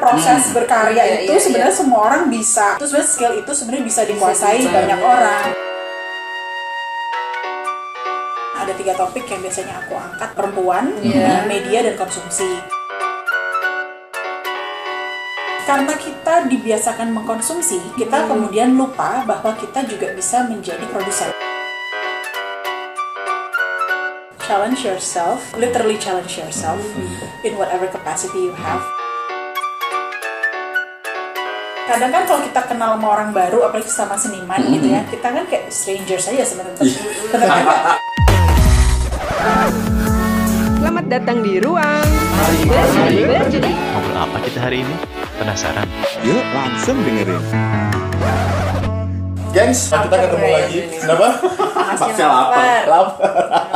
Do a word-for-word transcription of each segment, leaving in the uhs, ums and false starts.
proses hmm. berkarya iya, itu iya, sebenarnya iya. semua orang bisa. Itu sebenarnya skill itu sebenarnya bisa dikuasai bisa banyak orang. Ada tiga topik yang biasanya aku angkat: perempuan, yeah. media, dan konsumsi. Karena kita dibiasakan mengkonsumsi, kita hmm. kemudian lupa bahwa kita juga bisa menjadi produsen. Challenge yourself, literally challenge yourself mm-hmm. in whatever capacity you have. Kadang kan kalau kita kenal sama orang baru, apalagi sama seniman mm-hmm. gitu ya, kita kan kayak stranger saja sebenarnya. Selamat datang di Ruang Jadi ngobrol apa kita hari ini? Penasaran? Yuk langsung dengerin. Gengs, kita ketemu lagi. Kenapa? Masih lapar. Lapar.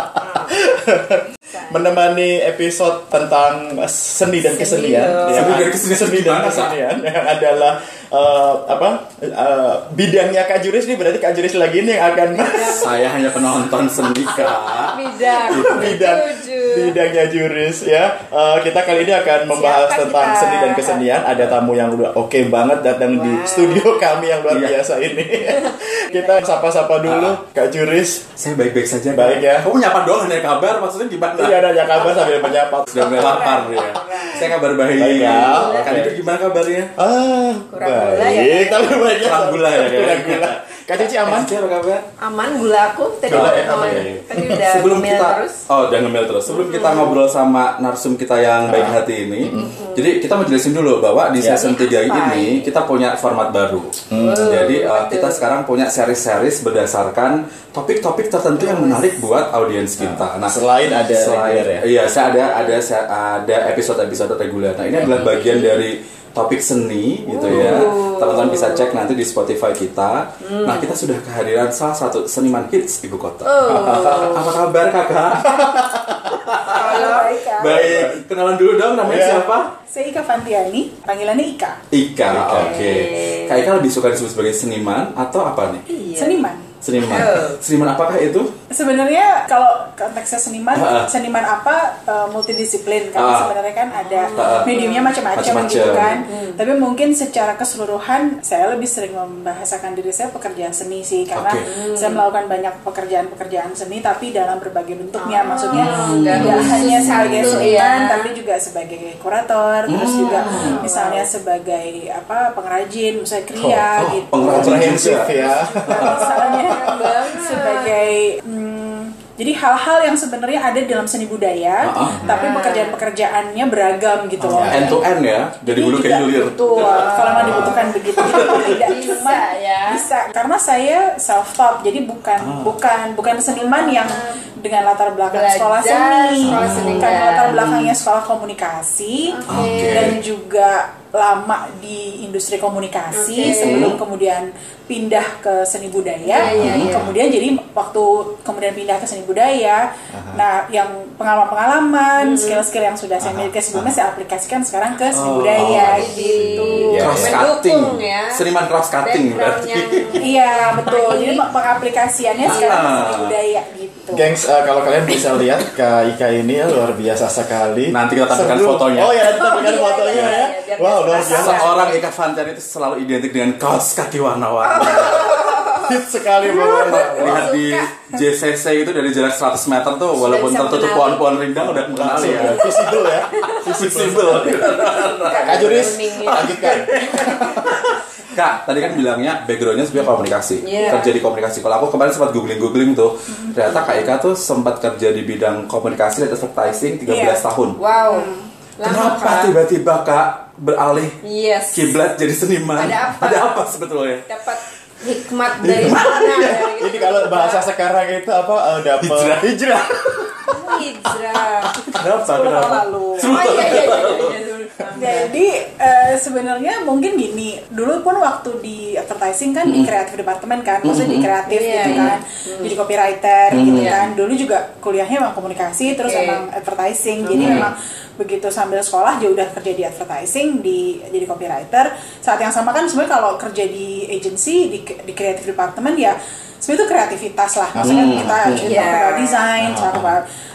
Menemani episode tentang seni dan kesenian. Seni dan kesenian. Seni dan kesenian yang adalah uh, apa? Uh, bidangnya Kak Juris nih, berarti Kak Juris lagi nih yang akan. Saya hanya penonton seni, Kak. Bidang. Bidang. Bidangnya Juris ya. Uh, kita kali ini akan membahas Siapa tentang kita? seni dan kesenian. Ada tamu yang udah oke okay banget datang wow. di studio kami yang luar iya. biasa ini. Kita sapa-sapa dulu uh, Kak Juris. Saya baik-baik saja. Baik ya. Kamu nyapa doang, ada kabar maksudnya gimana? Iya, ada kabar sambil menyapa. Sudah mulai lapar ya. Saya kabar baik. Baik ya. Kan itu gimana kabarnya? Ah, kurang baik. gula ya. Tapi baik. Kurang gula ya. Kurang gula. Kak Cici aman? Kak Cici apa kabar? Aman, gula aku tadi Gula, ya, aman. tadi udah sebelum ngemil kita terus. Oh, udah ngemil terus. Sebelum kita ngobrol sama narsum kita yang baik hati ini. Mm-hmm. Jadi kita mau jelasin dulu bahwa di ya. season tiga ini kita punya format baru. Hmm. Jadi uh, kita sekarang punya series-series berdasarkan topik-topik tertentu yang menarik buat audiens kita. Nah, selain ada selain, reguler ya. Iya, saya ada ada ada episode-episode reguler. Nah, ini adalah bagian dari topik seni gitu ya. Teman-teman bisa cek nanti di Spotify kita. Hmm. Nah, kita sudah kehadiran salah satu seniman hits ibu kota. Oh. Apa kabar, Kakak? Halo, baik. Kenalan dulu dong, namanya yeah. siapa? Saya Ika Fantiani, panggilannya Ika. Ika, oke. Okay. Kak Ika lebih suka disebut sebagai seniman atau apa nih? Iya. Seniman. Seniman. Oh. Seniman apakah itu? Sebenarnya kalau konteksnya seniman, uh, seniman apa uh, multidisiplin karena uh, sebenarnya kan ada uh, mediumnya macam-macam gitu kan. Hmm. Tapi mungkin secara keseluruhan saya lebih sering membahasakan diri saya pekerja seni sih karena okay. saya melakukan banyak pekerjaan-pekerjaan seni tapi dalam berbagai bentuknya. Oh. Maksudnya hmm. tidak hanya sebagai seniman ya. Tapi juga sebagai kurator, hmm. terus juga misalnya sebagai apa pengrajin, misalnya kria oh, oh, gitu. Pengrajin ya. Nah, misalnya sebagai hmm, jadi hal-hal yang sebenarnya ada dalam seni budaya, uh-huh. tapi pekerjaan-pekerjaannya beragam gitu loh. End to end ya, dari hulu ke hilir. Betul. Kalau nggak dibutuhkan begitu, tidak cuma ya. bisa. Karena saya self-taught, jadi bukan uh. bukan bukan seniman yang dengan latar belakang Belajar, sekolah seni, sekolah seni kan kan. latar belakangnya sekolah komunikasi okay. dan juga lama di industri komunikasi okay. sebelum kemudian pindah ke seni budaya. Yeah, yeah, yeah. Kemudian jadi waktu kemudian pindah ke seni budaya, uh-huh. nah yang pengalaman-pengalaman, hmm. skill-skill yang sudah saya miliki sebelumnya saya aplikasikan sekarang ke seni oh, budaya oh, gitu. Yeah. Cross cutting, ya. Seniman cross cutting berarti. Iya betul. Jadi pengaplikasiannya sekarang ke seni budaya gitu. Gengs, uh, kalau kalian bisa lihat Kak Ika ini ya, luar biasa sekali. Nanti kita tampilkan fotonya. Oh ya, kita tampilkan oh, fotonya ya. ya. ya. Wow, luar biasa. Seorang Ika Fantiani itu selalu identik dengan kaos kaki warna-warni. Hit sekali banget. Lihat di J C C itu dari jarak seratus meter tuh, walaupun tertutup pohon-pohon rindang udah mengenali ya. Visible ya. Visible. Kak Juris, lanjutkan. Kak, tadi kan bilangnya backgroundnya sebenarnya komunikasi, yeah. kerja di komunikasi. Kalau aku kemarin sempat googling-googling tuh, mm-hmm. ternyata Kak Ika tuh sempat kerja di bidang komunikasi dan advertising tiga belas yeah. tahun. Wow. Kenapa Lama, tiba-tiba Kak beralih yes. kiblat jadi seniman? Ada apa? Ada apa sebetulnya? Dapat hikmat dari mana? Dari ini kalau bahasa sekarang itu apa? Uh, dapat hijrah. Hijrah. Hijrah. Kenapa? sepuluh tahun lalu. Oh iya iya iya. Jadi uh, sebenarnya mungkin gini, dulu pun waktu di advertising kan mm-hmm. di kreatif departemen kan, maksudnya mm-hmm. di kreatif yeah, gitu kan, mm-hmm. jadi copywriter mm-hmm. gitu kan. Dulu juga kuliahnya memang komunikasi, terus okay. emang advertising, mm-hmm. jadi memang begitu sambil sekolah dia udah kerja di advertising, di jadi copywriter. Saat yang sama kan sebenarnya kalau kerja di agency di di kreatif departemen ya sebenarnya itu kreativitas lah, maksudnya hmm. kita cerita yeah. about design, cerita about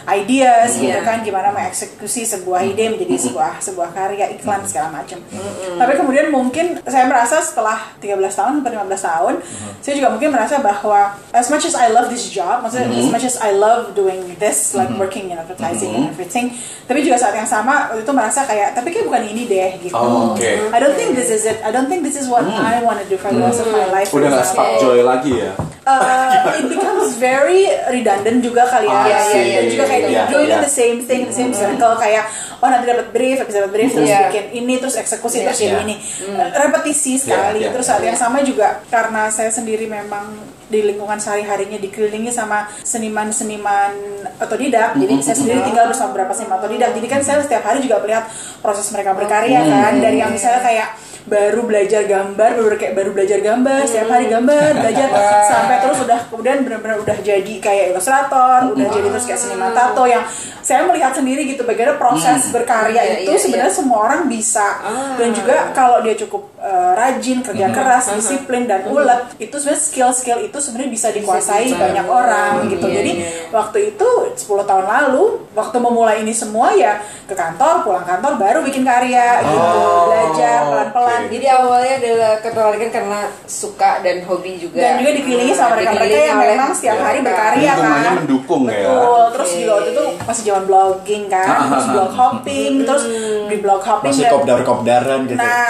ideas Iya. gitu kan, gimana mengeksekusi sebuah ide menjadi sebuah sebuah karya, iklan segala macam. Tapi kemudian mungkin saya merasa setelah tiga belas tahun atau lima belas tahun, saya juga mungkin merasa bahwa as much as I love this job, maksudnya as much as I love doing this, like working in advertising and everything, tapi juga saat yang sama waktu itu merasa kayak tapi kayak bukan ini deh gitu. Oh, oke. I don't think this is it. I don't think this is what I want to do for the rest of my life. Udah nggak spark joy lagi ya? Uh, it becomes very redundant juga kali ya. Ah, Ya, I ya, ya. see. Juga kayak Yeah, doing yeah. the same thing, the same circle, kayak oh nanti dapat brief, habis dapat brief terus Yeah. bikin ini, terus eksekusi, Yeah. terus jadi Yeah. ini. Uh, repetisi sekali. yeah, Terus saat yang sama juga karena saya sendiri memang di lingkungan sehari-harinya dikelilingi sama seniman-seniman otodidak. Jadi saya sendiri tinggal bersama beberapa seniman otodidak. Jadi kan saya setiap hari juga melihat proses mereka berkarya kan, dari yang misalnya kayak baru belajar gambar, baru kayak baru belajar gambar, setiap hari gambar, belajar sampai terus udah kemudian benar-benar udah jadi kayak ilustrator, udah jadi terus kayak seniman tato yang saya melihat sendiri gitu bagaimana proses berkarya Iya, itu iya, sebenarnya semua orang bisa. Dan juga kalau dia cukup uh, rajin, kerja keras, disiplin dan ulet, itu sebenarnya skill-skill itu sebenarnya bisa dikuasai banyak orang gitu. Iya, Jadi iya. waktu itu sepuluh tahun lalu waktu memulai ini semua ya ke kantor, pulang kantor baru bikin karya gitu, belajar pelan-pelan. Jadi awalnya adalah ketertarikan karena suka dan hobi juga. Dan juga dikelilingi sama mereka-mereka Dikelilingi yang oleh- memang setiap hari Ya. berkarya Lingkungannya kan. mendukung ya. Betul. Terus juga waktu itu masih zaman blogging kan, terus blog hopping, terus di blog hopping Masih dan- kopdar-kopdaran gitu. Nah,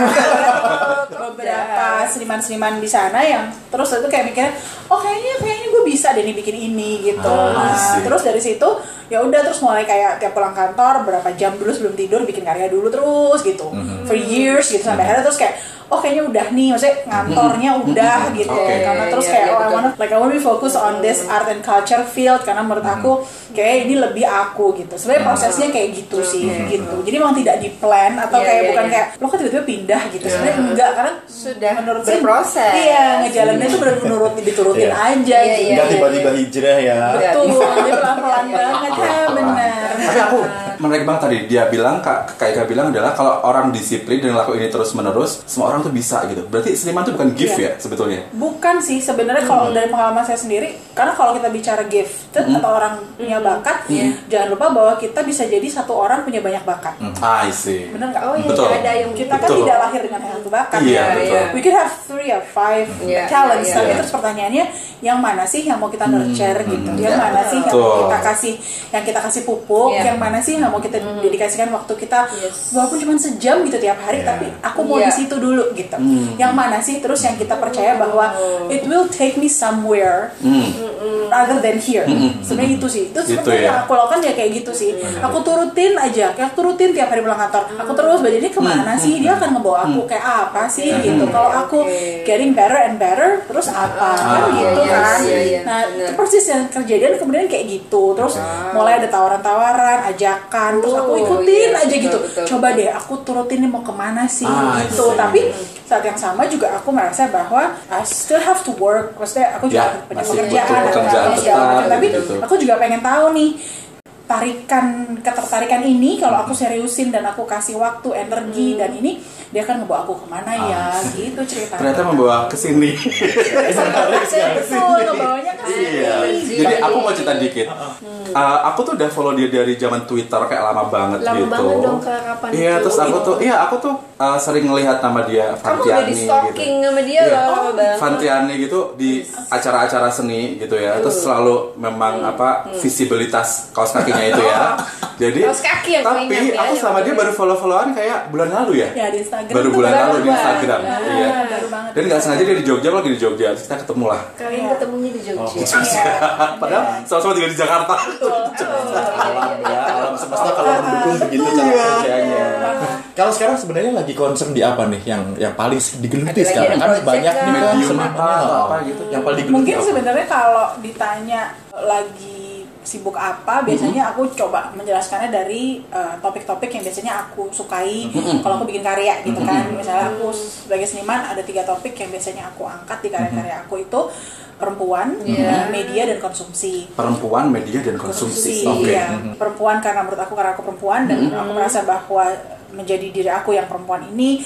ada beberapa seniman-seniman di sana yang terus itu kayak mikirnya, oh kayaknya kayaknya gue bisa deh nih bikin ini gitu. Ah, Nah, I see. terus dari situ ya udah terus mulai kayak tiap pulang kantor berapa jam dulu sebelum tidur bikin karya dulu terus gitu, for years gitu sampai akhirnya terus kayak oh kayaknya udah nih, maksudnya ngantornya udah gitu. Oke. Karena terus Iya, kayak iya, oh I betul. wanna like I wanna be focus on this art and culture field karena menurut aku kayak ini lebih aku gitu. Sebenarnya prosesnya kayak gitu sih gitu. Jadi memang tidak di plan atau Iya, kayak iya, bukan iya. kayak lo kok tiba-tiba pindah gitu. Sebenarnya enggak, karena Sudah menurut saya berproses. iya, ngejalannya tuh benar-benar diturutin Iya. aja Iya, gitu. iya. Nggak tiba-tiba hijrah ya. Betul, dia pelan-pelan banget ya, benar. Tapi aku menarik banget tadi dia bilang, kak Kak Ika bilang adalah kalau orang disiplin dan lakukan ini terus menerus, semua orang tuh bisa gitu. Berarti seniman itu bukan gift Iya. ya sebetulnya. Bukan sih sebenarnya kalau dari pengalaman saya sendiri, karena kalau kita bicara gifted atau orang punya bakat, jangan lupa bahwa kita bisa jadi satu orang punya banyak bakat. Ah, I see. Bener nggak? Oh iya, Betul. ada yang Kita kan Betul. tidak lahir dengan satu bakat. Iya, ya. betul. We could have three or five Iya, talents, iya, tapi iya. terus pertanyaannya yang mana sih yang mau kita nurture gitu, yang Iya, mana sih yang betul. mau kita kasih, yang kita kasih pupuk, Iya. yang mana sih yang mau kita dedikasikan waktu kita, Yes. walaupun cuma sejam gitu tiap hari, Iya. tapi aku mau Iya. di situ dulu gitu. Yang mana sih terus yang kita percaya bahwa it will take me somewhere rather than here. Sebenarnya itu sih, itu Gitu sebenarnya ya. yang aku lakukan ya kayak gitu sih. Aku turutin aja, kayak aku turutin tiap hari pulang kantor. Aku terus belajar ini kemana sih, dia akan ngebawa aku kayak apa sih gitu. Kalau aku getting better and better, terus apa kan Ah, gitu iya, kan. iya, iya, Nah bener. itu persis yang kejadian kemudian kayak gitu. Terus mulai ada tawaran-tawaran, ajakan, terus aku Oh, ikutin iya, aja betul, gitu. betul, Coba betul. deh aku turutin nih mau kemana sih Ah, gitu. I see. Tapi saat yang sama juga aku merasa bahwa I still have to work. Maksudnya aku juga Ya, punya masih pekerjaan, butuh ada pekerjaan apa segala tetap, macam. Tapi gitu. aku juga pengen tahu nih tarikan ketertarikan ini kalau aku seriusin dan aku kasih waktu, energi dan ini dia akan ngebawa aku kemana ya gitu ceritanya. Ternyata membawa ke sini. Betul, ngebawanya ke sini. Iya. Jadi aku mau cerita dikit. Uh, aku tuh udah follow dia dari zaman Twitter kayak lama banget Lama gitu. banget dong, Kak. Kapan Iya, itu? terus aku tuh, iya aku tuh uh, sering ngelihat nama dia Kamu udah Fantiani di stalking gitu. sama dia Iya. loh, lama banget. Fantiani gitu di acara-acara seni gitu ya. Terus selalu memang apa visibilitas kaos kakinya itu ya. Jadi Kaos kaki yang tapi paling ingat ya, aku yang sama dia paling baru follow-followan kayak bulan lalu ya. Ya di Instagram. Baru tuh bulan baru lalu di banget. Instagram. Ah, Iya. baru banget. Dan nggak sengaja dia di Jogja, aku lagi di Jogja. Terus kita ketemu lah. Kalian Iya. ketemunya di Jogja. Iya. Padahal sama-sama juga di Jakarta. Alam ya, alam semesta kalau mendukung begitu cara kerjanya. Kalau sekarang sebenarnya lagi concern di apa nih yang yang paling digeluti Ada lagi sekarang ada kan project banyak kan? nih kan Medium senimannya apa, atau oh, apa gitu. yang paling digeluti Mungkin apa? sebenarnya kalau ditanya lagi sibuk apa, biasanya aku coba menjelaskannya dari uh, topik-topik yang biasanya aku sukai kalau aku bikin karya gitu kan. Misalnya aku sebagai seniman ada tiga topik yang biasanya aku angkat di karya-karya aku itu perempuan, Yeah. media dan konsumsi. Perempuan, media, dan konsumsi. Oke. Iya. Perempuan karena menurut aku karena aku perempuan dan aku merasa bahwa menjadi diri aku yang perempuan ini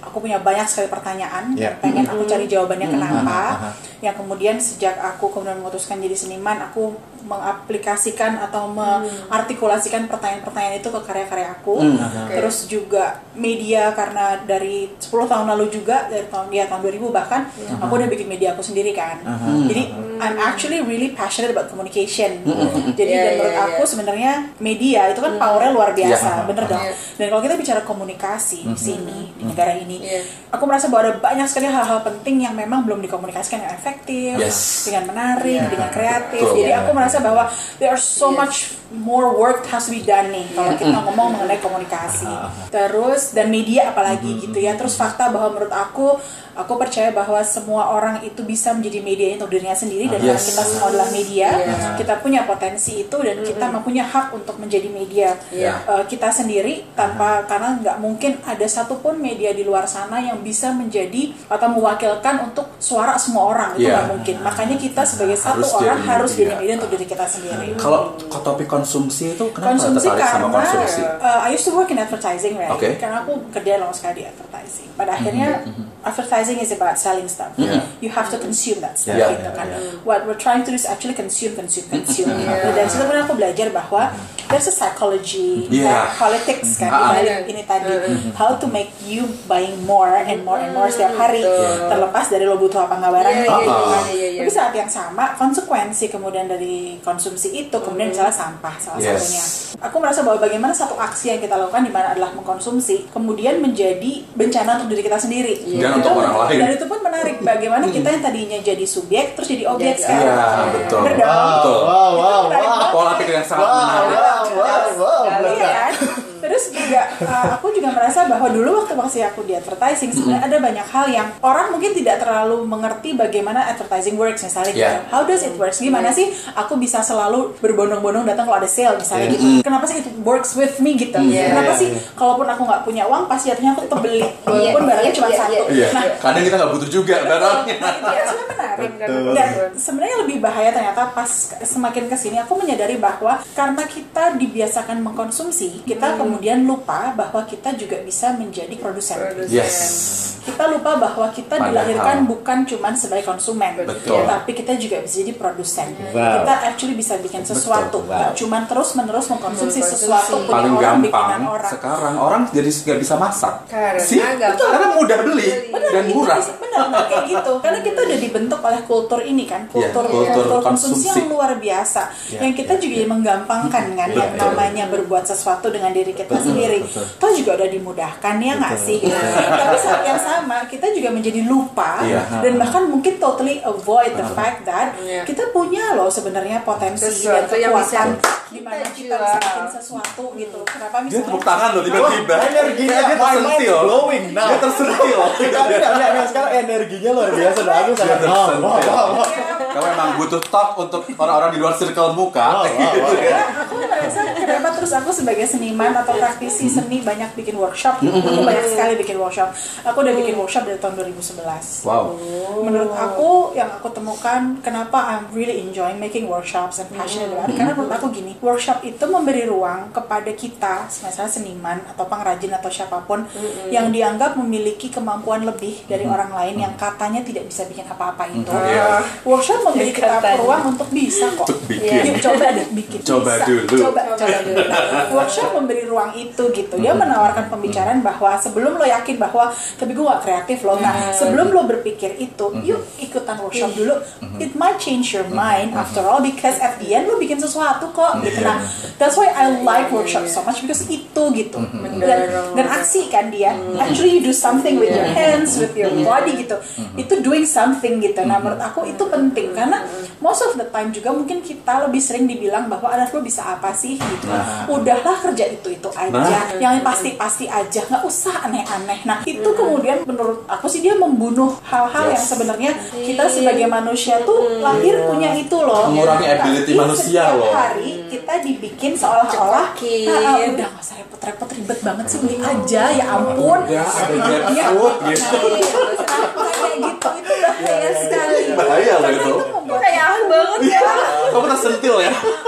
aku punya banyak sekali pertanyaan, Yeah. pengen aku cari jawabannya kenapa. Aha. Yang kemudian sejak aku kemudian memutuskan jadi seniman, aku mengaplikasikan atau mengartikulasikan pertanyaan-pertanyaan itu ke karya-karya aku. Okay. Terus juga media, karena dari sepuluh tahun lalu juga, dari tahun ya tahun dua ribu bahkan, aku udah bikin media aku sendiri kan. Jadi I'm actually really passionate about communication. Jadi Yeah, dan menurut yeah, aku yeah. sebenarnya media itu kan powernya luar biasa, Yeah. bener dong. Yeah. Dan kalau kita bicara komunikasi di sini, di negara ini, Yeah. aku merasa bahwa ada banyak sekali hal-hal penting yang memang belum dikomunikasikan dengan efektif, Yes. dengan menarik, Yeah. dengan kreatif. Betul. Jadi aku merasa bahwa there are so Yes. much more work has to be done nih kalau kita ngomong mengenai komunikasi. Terus dan media apalagi gitu ya. Terus fakta bahwa menurut aku aku percaya bahwa semua orang itu bisa menjadi media untuk dirinya sendiri, dan karena Yes. kita semua adalah media, Yeah. kita punya potensi itu dan kita mempunyai hak untuk menjadi media Yeah. uh, kita sendiri tanpa karena nggak mungkin ada satupun media di luar sana yang bisa menjadi atau mewakilkan untuk suara semua orang, itu Yeah. nggak mungkin. Makanya kita sebagai satu Harus orang jadi harus media. jadi media untuk diri kita sendiri. Kalau topik konsumsi itu kenapa Konsumsi tertarik sama karena konsumsi? uh, I used to work in advertising, right? Okay. Karena aku kerja lama sekali di advertising. Pada akhirnya advertising is about selling stuff. Yeah. You have to consume that stuff. Yeah, gitu yeah, kan. yeah. What we're trying to do is actually consume, consume, consume. Yeah. Dan situ pun aku belajar bahwa there's a psychology, Yeah. uh, politics kan, Ah. di balik ini tadi. How to make you buying more and more and more setiap hari, Betul. terlepas dari lo butuh apa nggak barangnya. Yeah, gitu yeah, kan. yeah, yeah, yeah. Tapi saat yang sama, konsekuensi kemudian dari konsumsi itu, kemudian misalnya sampah salah Yes. satunya. Aku merasa bahwa bagaimana satu aksi yang kita lakukan di mana adalah mengkonsumsi, kemudian menjadi bencana untuk diri kita sendiri. Dan untuk orang lain. Dan itu pun menarik. Bagaimana kita yang tadinya jadi subjek terus jadi objek Jadi sekarang. Iya, betul. Bener dong? Betul. Wow, wow, Menarik wow. banget. Pola pikir yang sangat Wow, menarik. wow, wow, wow. Iya kan? Terus juga uh, aku juga merasa bahwa dulu waktu masih aku di advertising sebenarnya ada banyak hal yang orang mungkin tidak terlalu mengerti bagaimana advertising works misalnya gitu. Yeah. How does it works? Gimana sih aku bisa selalu berbondong-bondong datang kalau ada sale misalnya Yeah. gitu. Kenapa sih it works with me gitu? Yeah. Kenapa Yeah, sih yeah. kalaupun aku nggak punya uang pasti jatuhnya aku tetap beli walaupun Yeah, barangnya yeah, cuma yeah, satu. yeah. Iya. Nah, Kadang kita nggak butuh juga barangnya. Nah, itu yang sebenarnya menarik. Betul. Dan sebenarnya lebih bahaya ternyata pas semakin kesini aku menyadari bahwa karena kita dibiasakan mengkonsumsi, kita kemudian lupa bahwa kita juga bisa menjadi produsen. Produsen. Yes. Kita lupa bahwa kita Padahal. dilahirkan bukan cuma sebagai konsumen, Betul. tapi kita juga bisa jadi produsen. Wow. Kita actually bisa bikin sesuatu, Betul. nggak Wow. cuma terus-menerus mengkonsumsi Mengkonsumsi. sesuatu punya Paling orang, bikinan gampang orang. sekarang orang jadi nggak bisa masak. Karena sih, gampang. betul, karena mudah beli Benar, dan itu murah. bisa- benar, nah, kayak gitu. Karena kita udah dibentuk oleh kultur ini kan, kultur Iya, kultur kultur konsumsi konsumsi. yang luar biasa. Iya, yang kita iya, juga menggampangkan kan, yang Betul. namanya berbuat sesuatu dengan diri kita sendiri. betul. Toh juga udah dimudahkan ya nggak sih? Gitu. Tapi saat yang sama kita juga menjadi lupa Iya. dan bahkan mungkin totally avoid the fact that Iya. kita punya loh sebenarnya potensi dan Sesuatu yang bisa kekuatan di mana kita kita bisa jual. bikin sesuatu gitu. Kenapa Dia misalnya? tepuk tangan loh tiba-tiba. Wah, energinya, Dia my mind's tersentil. blowing now. Dia tersentil. Tapi enggak, enggak, enggak, sekarang energinya luar biasa dan aku sangat Dia wow, tersentil. wow, wow, wow. Kamu emang butuh talk untuk orang-orang di luar circle muka. Wow, wow, wow. Ya, aku merasa kenapa terus aku sebagai seniman atau praktisi seni banyak bikin workshop. Aku banyak sekali bikin workshop. Aku udah bikin workshop dari tahun dua ribu sebelas. Wow. Menurut aku yang aku temukan kenapa I'm really enjoying making workshops and passionate about it, karena menurut aku gini, workshop itu memberi ruang kepada kita, misalnya seniman atau pengrajin atau siapapun yang dianggap memiliki kemampuan lebih dari orang lain yang katanya tidak bisa bikin apa-apa itu. Iya. Workshop memberi kita Katanya. ruang untuk bisa kok. Untuk bikin. Yuk, coba deh bikin. Coba Bisa. dulu. Coba, coba dulu. Nah, workshop memberi ruang itu gitu. Dia menawarkan pembicaraan bahwa sebelum lo yakin bahwa tapi gue gak kreatif loh. Nah, sebelum lo berpikir itu, yuk ikutan workshop dulu. It might change your mind after all because at the end lo bikin sesuatu kok gitu. Nah, that's why I like workshop so much because itu gitu. Dan, dan aksi kan dia. Actually you do something with your hands, with your body gitu. Itu doing something gitu. Nah, menurut aku itu penting karena most of the time juga mungkin kita lebih sering dibilang bahwa anak lo bisa apa sih gitu. Udahlah kerja itu-itu aja. Nah. Yang pasti-pasti aja, nggak usah aneh-aneh. Nah, itu kemudian menurut aku sih dia membunuh hal-hal yang sebenarnya kita sebagai manusia tuh lahir punya itu loh. Mengurangi ability Tapi manusia setiap loh. hari kita dibikin seolah-olah Cekokin. "Ah, ah, udah nggak usah repot-repot ribet banget sih beli aja ya ampun. Udah, ada Nah, grab iya. food gitu. Nah, kayak gitu itu bahaya sekali. Bahaya loh Karena itu. itu membuat Kayak banget ya. Kamu tersentil ya. apa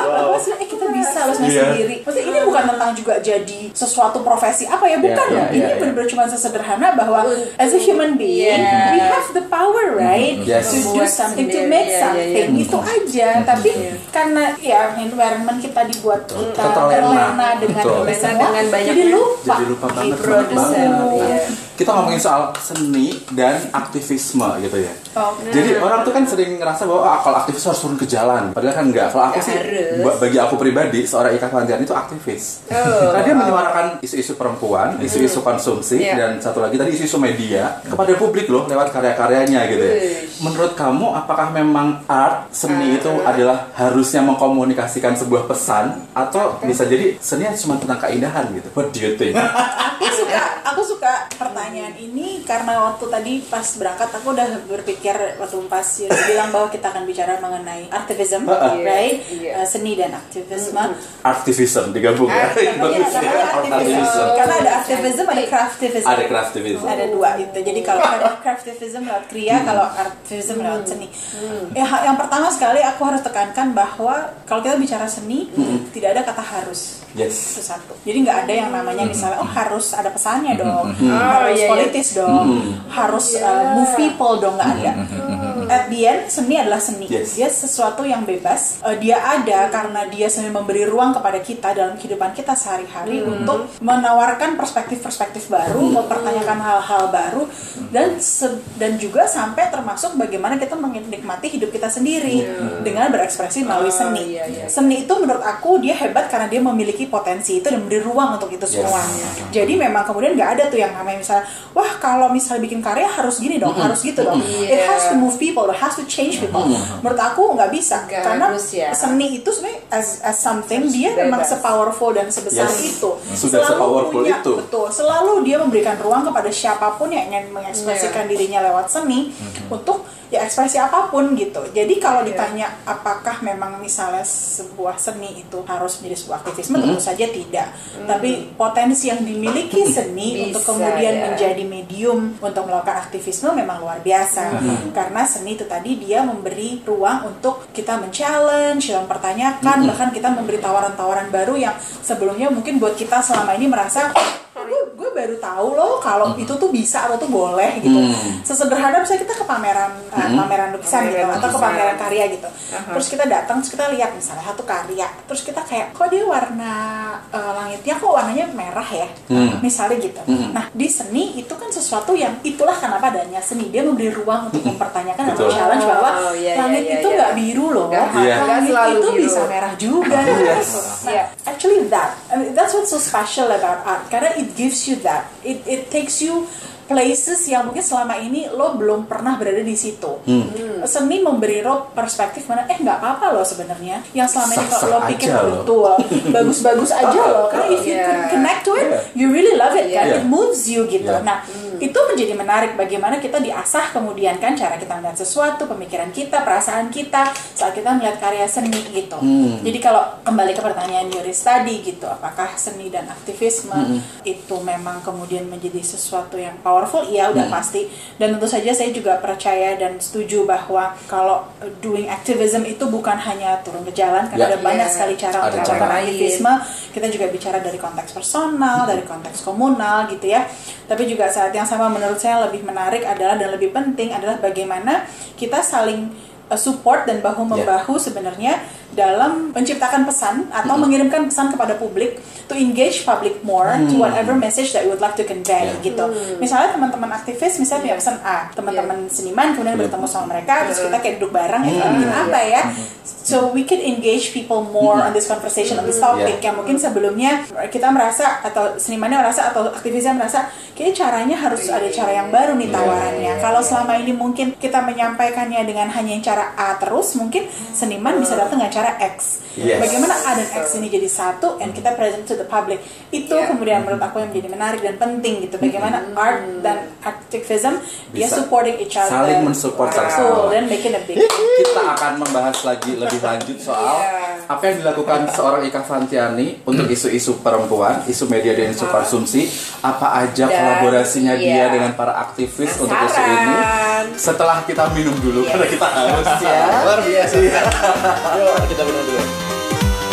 bahwa sebenarnya eh, kita bisa loh sebenarnya Iya. sendiri. Maksudnya ini bukan tentang juga jadi sesuatu profesi apa ya, bukan Iya, loh. iya, Ini iya, benar-benar cuma sesederhana bahwa as a human being Iya. we have the power, right, Yes. to do Membuat something, to sendiri. make Iya, iya, something. iya. Itu aja. Tapi karena ya environment kita dibuat kita Terlena. terlena dengan Betul. ini semua, Dengan banyak jadi lupa. Jadi lupa banget, Gitu. bener banget. Iya. Nah, kita ngomongin soal seni dan aktivisme gitu ya. Oh, Jadi orang tuh kan sering ngerasa bahwa ah, kalau aktivis harus turun ke jalan. Padahal kan enggak. Kalau aku Nggak sih, harus. ba- bagi aku pribadi, seorang Ika Fantian itu aktivis. Oh. Karena dia menyuarakan isu-isu perempuan, isu-isu konsumsi, Iya. dan satu lagi tadi isu-isu media kepada publik loh lewat karya-karyanya gitu ya. Wish. Menurut kamu, apakah memang art, seni itu adalah harusnya mengkomunikasikan sebuah pesan, atau bisa jadi seni cuma tentang keindahan gitu? What do you think? aku suka aku suka pertanyaan ini karena waktu tadi pas berangkat aku udah berpikir waktu pas Yunus bilang bahwa kita akan bicara mengenai aktivism, Uh-uh. right? Iya. Uh, seni dan aktivisme. Aktivism digabung ya. Namanya, Bagus ya. namanya aktivism. Karena ada aktivism, ada craftivism. Ada craftivism. Ada dua itu. Jadi kalau ada craftivism lewat kriya, kalau aktivism lewat seni. Ya, yang pertama sekali aku harus tekankan bahwa kalau kita bicara seni, tidak ada kata harus. Yes. Itu satu. Jadi nggak ada yang namanya misalnya oh harus ada pesannya dong, Oh, harus iya, iya. politis dong, harus uh, move people dong, nggak ada. At the end seni adalah seni. Yes. Dia sesuatu yang bebas. Uh, dia ada karena dia sebenarnya memberi ruang kepada kita dalam kehidupan kita sehari-hari untuk menawarkan perspektif-perspektif baru, mempertanyakan hal-hal baru, dan se- dan juga sampai termasuk bagaimana kita menikmati hidup kita sendiri dengan berekspresi melalui Oh, seni. iya, iya. Seni itu menurut aku dia hebat karena dia memiliki potensi itu dan memberi ruang untuk itu semua. Jadi memang kemudian nggak ada tuh yang namanya misalnya, wah kalau misalnya bikin karya harus gini dong, harus gitu dong. It has to move people, it has to change people. Menurut aku nggak bisa Nggak karena harus ya. seni itu sebenarnya as, as something dia Bebas. memang sepowerful dan sebesar Yes. itu. Sudah sepowerful punya, itu. Betul. Selalu dia memberikan ruang kepada siapapun yang ingin mengekspresikan dirinya lewat seni untuk ya ekspresi apapun gitu. Jadi kalau ditanya apakah memang misalnya sebuah seni itu harus menjadi sebuah aktivisme, tentu saja tidak. Tapi potensi yang dimiliki seni untuk Bisa, kemudian ya. menjadi medium untuk melakukan aktivisme memang luar biasa. Karena seni itu tadi dia memberi ruang untuk kita men-challenge, mempertanyakan, bahkan kita memberi tawaran-tawaran baru yang sebelumnya mungkin buat kita selama ini merasa gue gue baru tahu loh kalau itu tuh bisa atau tuh boleh gitu. Sesederhana misalnya kita ke pameran uh, pameran lukisan gitu Pameran atau ke lukisan. pameran karya gitu. Terus kita datang terus kita lihat misalnya satu karya, terus kita kayak kok dia warna uh, langitnya kok warnanya merah ya. Misalnya gitu. Nah, di seni itu kan sesuatu yang itulah kenapa adanya seni. Dia memberi ruang untuk mempertanyakan dan Betul. challenge bahwa Oh, iya, langit iya, itu iya. nggak biru loh. Nggak Iya. Langit selalu itu biru. bisa merah juga. Yes. Nah, Iya. actually that I mean, that's what's so special about art karena it gives you that it it takes you places yang mungkin selama ini lo belum pernah berada di situ. Seni memberi lo perspektif mana eh nggak apa-apa lo sebenarnya yang selama ini Sah-sah kalau lo pikir aja lo. betul bagus-bagus aja lo karena if you Yeah. can connect to it Yeah. you really love it kan Yeah. it moves you gitu. Yeah. Nah itu menjadi menarik bagaimana kita diasah kemudian kan cara kita melihat sesuatu, pemikiran kita, perasaan kita saat kita melihat karya seni gitu. Jadi kalau kembali ke pertanyaan Yuris tadi gitu, apakah seni dan aktivisme itu memang kemudian menjadi sesuatu yang powerful? Iya udah pasti. Dan tentu saja saya juga percaya dan setuju bahwa kalau doing activism itu bukan hanya turun ke jalan karena Ya. ada banyak Yeah. sekali cara Ada untuk cara melakukan lain. aktivisme. Kita juga bicara dari konteks personal, dari konteks komunal gitu ya. Tapi juga saat yang sama menurut saya lebih menarik adalah dan lebih penting adalah bagaimana kita saling uh, support dan bahu-membahu sebenarnya dalam menciptakan pesan atau mengirimkan pesan kepada publik to engage public more to whatever message that we would like to convey Yeah. gitu. Misalnya teman-teman aktivis misalnya punya pesan A, teman-teman seniman kemudian bertemu sama mereka terus kita kayak duduk bareng ya kita bikin apa ya. So we can engage people more on this conversation on this topic yang mungkin sebelumnya kita merasa atau senimannya merasa atau aktivisnya merasa kayaknya caranya harus ada cara yang baru nih tawarannya. Kalau selama ini mungkin kita menyampaikannya dengan hanya yang cara A terus, mungkin seniman bisa datang dengan cara X. Yes. Bagaimana A dan X ini jadi satu and kita present to the public. Itu Yeah. kemudian menurut aku yang menjadi menarik dan penting gitu. Bagaimana art dan activism dia Bisa supporting each other. saling mensupport satu sama Betul, lain. dan making a big Kita akan membahas lagi lebih lanjut soal Yeah. apa yang dilakukan seorang Ika Fantiani untuk isu-isu perempuan, isu media dan isu konsumsi, apa aja Dan, kolaborasinya dia iya. dengan para aktivis untuk isu Penasaran. ini. Setelah kita minum dulu karena kita harus ya. Luar biasa. Yuk kita minum dulu.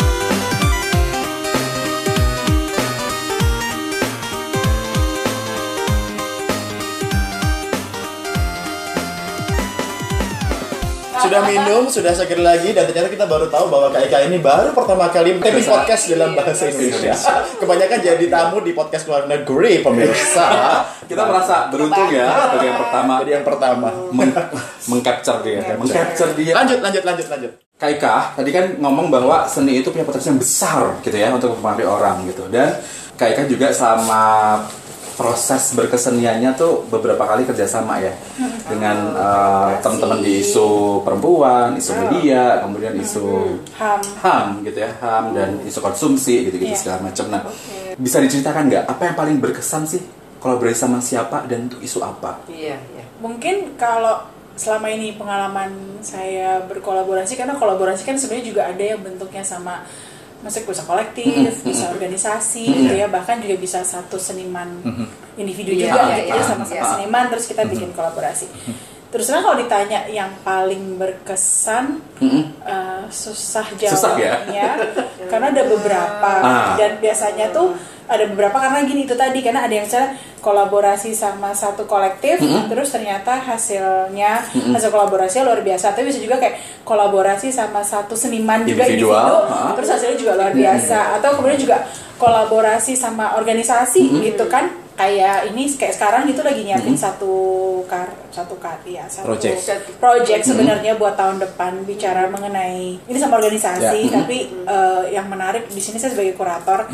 sudah minum, sudah seger lagi, dan ternyata kita baru tahu bahwa Kak Eka ini baru pertama kali taping podcast dalam bahasa Indonesia. Kebanyakan jadi tamu di podcast luar negeri, pemirsa. Kita merasa beruntung ya sebagai yang pertama. Jadi yang pertama Meng- mengcapture dia, mengcapture dia. Lanjut, lanjut, lanjut, lanjut. Kak Eka tadi kan ngomong bahwa seni itu punya potensi yang besar gitu ya untuk mempengaruhi orang gitu. Dan Kak Eka juga sama proses berkeseniannya tuh beberapa kali kerjasama ya dengan uh, teman-teman di isu perempuan, isu media, kemudian isu Ham. ham gitu ya, ham dan isu konsumsi gitu-gitu Yeah. segala macam. Nah, bisa diceritakan nggak apa yang paling berkesan sih kolaborasi sama siapa dan untuk isu apa? Iya, iya. Mungkin kalau selama ini pengalaman saya berkolaborasi, karena kolaborasi kan sebenarnya juga ada yang bentuknya sama, maksudnya bisa kolektif, bisa organisasi gitu ya, bahkan juga bisa satu seniman individu Iya, juga iya, gitu ya, iya. sama-sama Iya. seniman terus kita bikin kolaborasi. Terus terang kalau ditanya yang paling berkesan, uh, susah Susah ya? jawabnya karena ada beberapa Ah. dan biasanya tuh ada beberapa karena gini itu tadi, karena ada yang misalnya kolaborasi sama satu kolektif terus ternyata hasilnya hasil kolaborasinya luar biasa, tapi bisa juga kayak kolaborasi sama satu seniman juga Individual, individu ah. terus hasilnya juga luar biasa, atau kemudian juga kolaborasi sama organisasi gitu kan, kayak ini kayak sekarang gitu lagi nyiapin satu kar satu karya satu Project. project sebenarnya buat tahun depan bicara mengenai ini sama organisasi, Ya. tapi eh, yang menarik di sini saya sebagai kurator.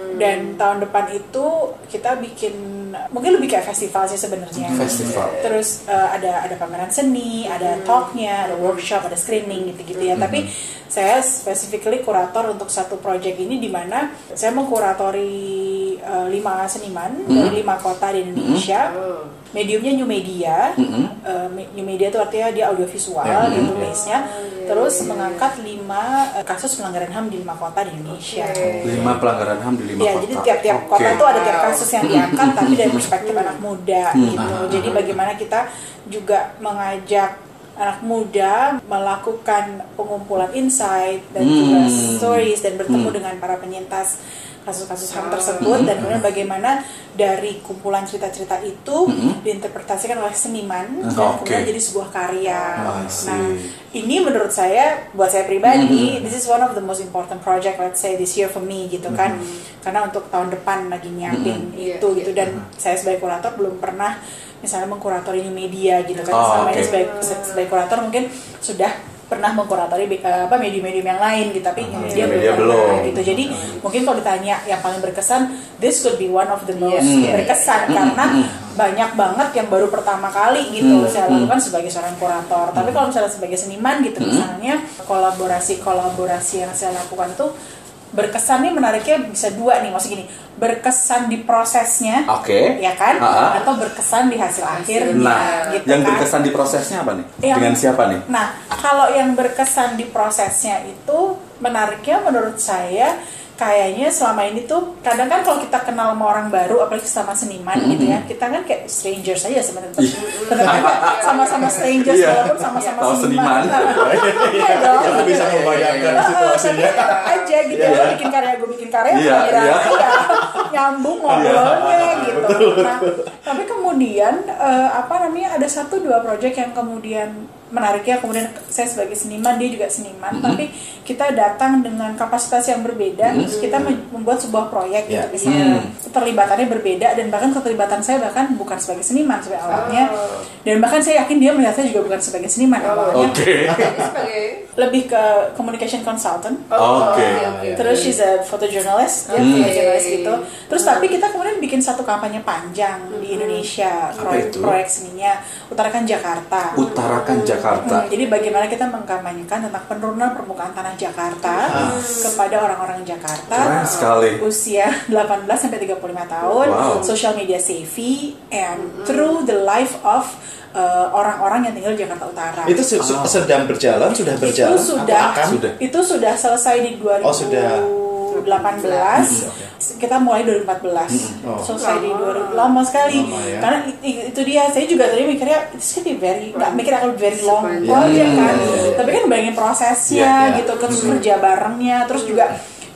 Dan tahun depan itu kita bikin mungkin lebih kayak festival sih sebenarnya. Festival. Terus uh, ada ada pameran seni, ada talknya, ada workshop, ada screening gitu-gitu ya. Tapi saya specifically kurator untuk satu project ini di mana saya mengkuratori uh, lima seniman dari lima kota di Indonesia. Mediumnya new media, uh, new media itu artinya dia audiovisual Ya. gitu base-nya. Terus mengangkat lima uh, kasus pelanggaran H A M di lima kota di Indonesia. Lima pelanggaran H A M di lima Ya, kota. jadi tiap-tiap Oke. kota tuh ada tiap kasus yang diangkat, tapi dari perspektif anak muda gitu. Jadi bagaimana kita juga mengajak anak muda melakukan pengumpulan insight dan juga stories dan bertemu dengan para penyintas kasus-kasus H A M tersebut, dan kemudian bagaimana dari kumpulan cerita-cerita itu diinterpretasikan oleh seniman dan Oke. kemudian jadi sebuah karya. I see. Nah, ini menurut saya, buat saya pribadi, this is one of the most important project, let's say this year for me gitu kan, karena untuk tahun depan lagi nyiapin Iya, itu iya. gitu, dan saya sebagai kurator belum pernah misalnya mengkuratori new media gitu kan. Oh, Selama ini oke. sebagai, sebagai kurator mungkin sudah pernah mengkuratori uh, apa medium-medium yang lain gitu, tapi new media, media belum pernah belum. gitu. Jadi mungkin kalau ditanya yang paling berkesan, this could be one of the most Yes, yes. berkesan karena banyak banget yang baru pertama kali gitu saya lakukan sebagai seorang kurator. Tapi kalau misalnya sebagai seniman gitu, misalnya kolaborasi-kolaborasi yang saya lakukan tuh berkesan nih, menariknya bisa dua nih, maksud gini, berkesan di prosesnya, Oke. ya kan, Ha-ha. atau berkesan di hasil akhirnya, Nah, gitu yang kan. berkesan di prosesnya apa nih? Yang- Dengan siapa nih? Nah, kalau yang berkesan di prosesnya itu menariknya menurut saya kayaknya selama ini tuh kadang kan kalau kita kenal sama orang baru, apalagi sama seniman gitu ya, kita kan kayak strangers aja sebenarnya. Tetap sama-sama strangers Iya. walaupun sama-sama Tahu seniman. seniman. Iya dong. Aku bisa membayangkan situasinya. Aja gitu ya, lo bikin karya, gue bikin karya, Iya, kira iya. ya, nyambung ngobrolnya gitu. Nah, tapi kemudian eh, apa namanya, ada satu dua project yang kemudian menariknya, kemudian saya sebagai seniman, dia juga seniman, tapi kita datang dengan kapasitas yang berbeda, terus kita membuat sebuah proyek Ya. gitu, misalnya keterlibatannya berbeda, dan bahkan keterlibatan saya bahkan bukan sebagai seniman sebagai awalnya, dan bahkan saya yakin dia melihat saya juga bukan sebagai seniman awalnya, Oke. Jadi sebagai lebih ke communication consultant. Oke. Terus she's a photojournalist, dia photojournalist gitu. Terus tapi kita kemudian bikin satu kampanye panjang di Indonesia, Apa proyek, itu? proyek seninya Utarakan Jakarta. Utarakan Jakarta. Hmm, jadi bagaimana kita mengkampanyekan tentang penurunan permukaan tanah Jakarta kepada orang-orang Jakarta Keren sekali. usia delapan belas sampai tiga puluh lima tahun, Wow. social media savvy, and through the life of uh, orang-orang yang tinggal di Jakarta Utara. Itu se- se- sedang berjalan, sudah berjalan, Itu sudah, atau akan? Sudah. itu sudah selesai di dua ribu Oh, sudah. delapan belas. Kita mulai dua ribu empat belas. Oh. Selesai di dua ribu, lama sekali. Lama ya. Karena i- i- itu dia, saya juga tadi mikirnya it's gonna be very, nggak mikir akan very long Sepanjang. project kan. Iya. Tapi kan bayangin prosesnya Iya, iya. gitu, terus kerja barengnya, terus juga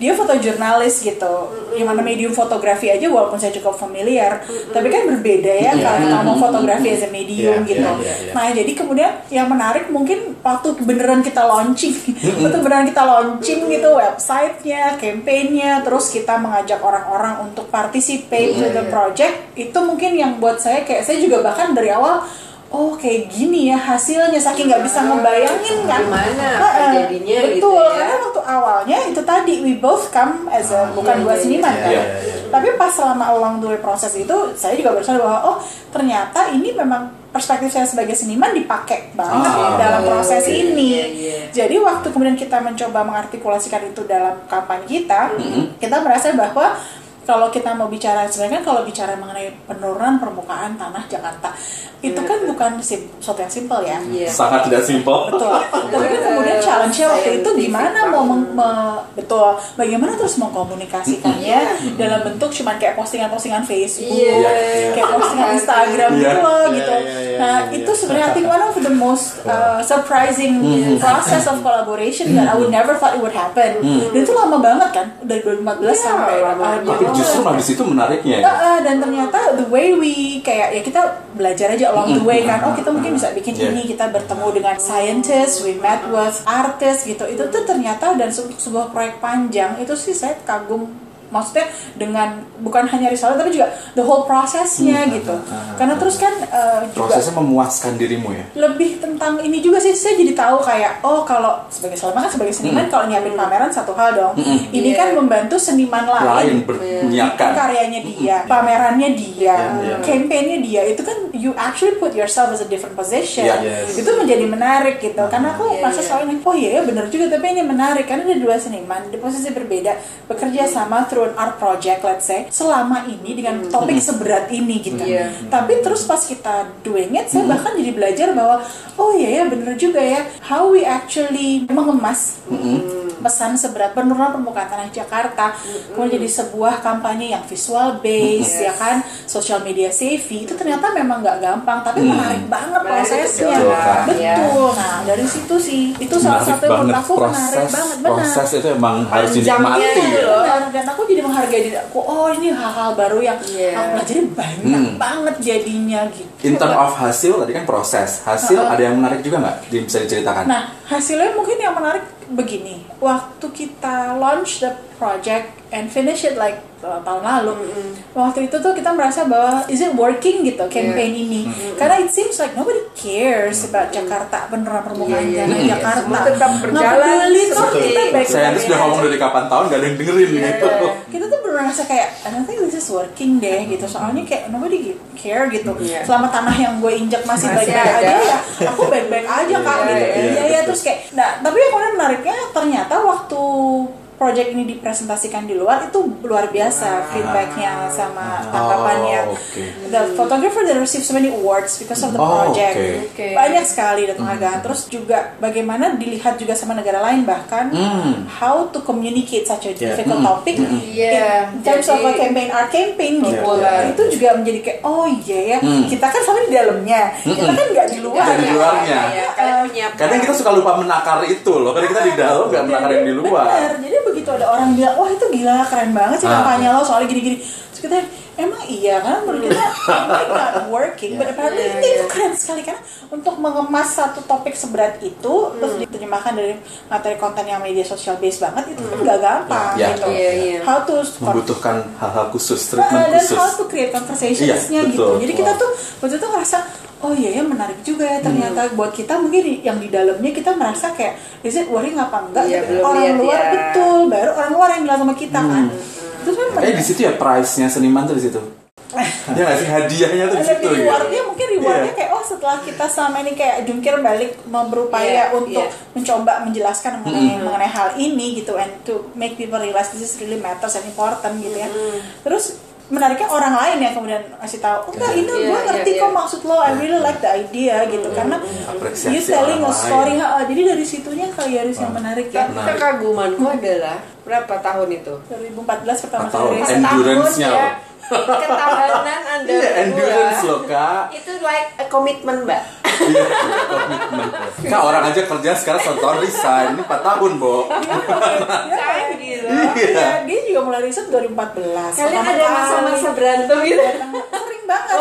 dia fotojurnalis gitu, yang mana medium fotografi aja walaupun saya cukup familiar, tapi kan berbeda ya kalau kita ngomong fotografi as a medium Yeah, gitu. yeah, yeah, yeah. Nah jadi kemudian yang menarik mungkin waktu beneran kita launching, waktu beneran kita launching gitu websitenya, campaignnya, terus kita mengajak orang-orang untuk participate to the project, itu mungkin yang buat saya kayak saya juga bahkan dari awal oh kayak gini ya hasilnya, saking nggak bisa ngebayangin kan gimana Nah, jadinya betul, gitu ya. karena waktu awalnya itu tadi we both come as a bukan iya, dua iya, seniman iya, kan, iya, iya. tapi pas selama along the way proses itu saya juga bersadar bahwa oh ternyata ini memang perspektif saya sebagai seniman dipakai banget Ah, dalam proses iya, ini. iya, iya. Jadi waktu kemudian kita mencoba mengartikulasikan itu dalam kampanye kita, kita merasa bahwa kalau kita mau bicara sebenarnya kan kalau bicara mengenai penurunan permukaan tanah Jakarta itu kan bukan sim, sesuatu yang simpel ya. Iya. Sangat tidak simpel. Betul. Tapi kan kemudian challenge-nya waktu itu gimana mau meng, me- betul, bagaimana terus mengkomunikasikannya dalam bentuk cuman kayak postingan-postingan Facebook, Iya. kayak postingan Instagram Iya. gitu loh Iya, gitu. iya, iya, Nah, iya, itu iya. sebenarnya I think one of the most uh, surprising process of collaboration that I would never thought it would happen. Dan itu lama banget kan, dari dua ribu empat belas Iya, sampai lama uh, Tapi justru malah di situ menariknya ya. Uh, dan ternyata the way we kayak ya kita belajar aja along the way kan, oh kita mungkin bisa bikin Yeah. ini, kita bertemu dengan scientist, we met with artist gitu, itu tuh ternyata dan se- sebuah proyek panjang itu sih saya kagum, maksudnya dengan bukan hanya risalah tapi juga the whole prosesnya gitu, karena terus kan uh, juga Prosesnya memuaskan dirimu ya. lebih tentang ini juga sih, saya jadi tahu kayak oh kalau sebagai seniman kan sebagai seniman kalau nyiapin pameran satu hal dong, ini Iya. kan membantu seniman Lain lain menyiapkan. karyanya dia, pamerannya dia, Iya. campaignnya dia, itu kan you actually put yourself as a different position. Iya. Yes. Itu menjadi menarik gitu, karena aku Iya, merasa iya. selalu nih, oh iya ya benar juga, tapi ini menarik karena ada dua seniman di posisi berbeda bekerja sama through an art project let's say selama ini dengan topik seberat ini gitu. Iya. Tapi terus pas kita doing it, saya bahkan jadi belajar bahwa oh iya ya benar juga ya, how we actually mengemas pesan seberat penurunan permukaan tanah Jakarta kemudian jadi sebuah kampanye yang visual based Yes. ya kan, social media savvy, itu ternyata memang nggak gampang tapi menarik banget Menarik, prosesnya. betul, kan? Betul. Nah dari situ sih itu salah Menarik satu yang menurut banget. aku menarik proses, banget, benar. proses itu emang harus Panjangnya dinikmati itu ya. loh. Benar, dan aku jadi menghargai diri aku, oh ini hal-hal baru yang Iya. aku pelajari banyak banget jadinya gitu. In term of hasil tadi kan proses. Hasil ada yang menarik juga nggak? Di- Bisa diceritakan? Nah, hasilnya mungkin yang menarik begini. Waktu kita launch the project and finish it like uh, tahun lalu, waktu itu tuh kita merasa bahwa is it working gitu campaign ini, karena it seems like nobody cares about Jakarta, penurunan permukaan Iya, iya, tanah iya. Jakarta. Semua tetap Nggak berjalan peduli tuh seperti- kita baik Saya tuh sudah ngomong dari kapan tahun nggak ada yang dengerin gitu. kita tuh bener ngerasa kayak I don't think this is working deh gitu, soalnya kayak nobody care gitu. Iya. Selama tanah yang gue injak masih Masih baik-baik ada. aja ya aku baik-baik aja kak Iya, gitu. iya, Iya iya terus kayak nah tapi yang kemudian menariknya ternyata waktu project ini dipresentasikan di luar itu luar biasa feedbacknya sama tanggapannya. Oh, oke. The photographer that received so many awards because of the Oh, project. oke. Oke. Banyak sekali dan penghargaan. Terus juga bagaimana dilihat juga sama negara lain bahkan Hmm. how to communicate such a Yeah. difficult topic Iya, in terms of a jadi- campaign art campaign gitu. Iya. Itu juga menjadi kayak oh iya ya kita kan sama di dalamnya, kita kan nggak di luar. Nggak di ya. luarnya. Iya, kalian menyiapkan. Kadang kita suka lupa menakar itu loh. Kadang kita di dalam nggak menakar yang di luar. Bener, jadi begitu ada orang bilang, wah itu gila keren banget sih Ah. kampanye lo soalnya gini-gini. Terus kita, emang iya karena menurut kita it might not working, but apparently Iya, ini iya. itu keren sekali karena untuk mengemas satu topik seberat itu terus diterjemahkan dari materi konten yang media sosial based banget itu kan nggak gampang Iya, gitu. iya, iya. How to Membutuhkan hal-hal khusus, Uh, treatment dan khusus. how to create conversationsnya Iya, gitu. betul. Jadi kita Wow. tuh waktu itu ngerasa oh iya ya menarik juga ya ternyata buat kita mungkin di- yang di dalamnya kita merasa kayak is it worrying apa enggak? Iya, Tapi belum orang lihat luar ya. betul baru orang luar yang bilang sama kita kan. Itu kan Eh di situ ya price-nya seniman tuh di situ. Dia nggak sih hadiahnya tuh di ada situ gitu. rewardnya mungkin rewardnya Iya. kayak oh setelah kita selama ini kayak jungkir balik mau berupaya Iya, untuk iya. mencoba menjelaskan mengenai mengenai hal ini gitu and to make people realize this is really matters and important gitu ya. Terus menariknya orang lain yang kemudian ngasih tahu, oh enggak ini Iya, gue ngerti iya, kok iya. maksud lo, I really like the idea gitu karena Apresiasi you telling a orang story, lain. ha, jadi dari situnya kali harus yang menarik ya. Menarik. Kekagumanku adalah berapa tahun itu? dua ribu empat belas pertama Empat tahun. kali rilis. And- Endurance-nya Tahun, loh. ya. Ketahanan Anda Iya, berdua endurance loh kak. itu like a commitment, Mbak. Iya, komitmen. Kak, orang aja kerja sekarang satu tahun resign, ini empat tahun, Bo. Kayak gitu. Iya, dia juga mulai riset dua ribu empat belas. Kalian Pertama ada kali. masa-masa berantem gitu? Sering banget.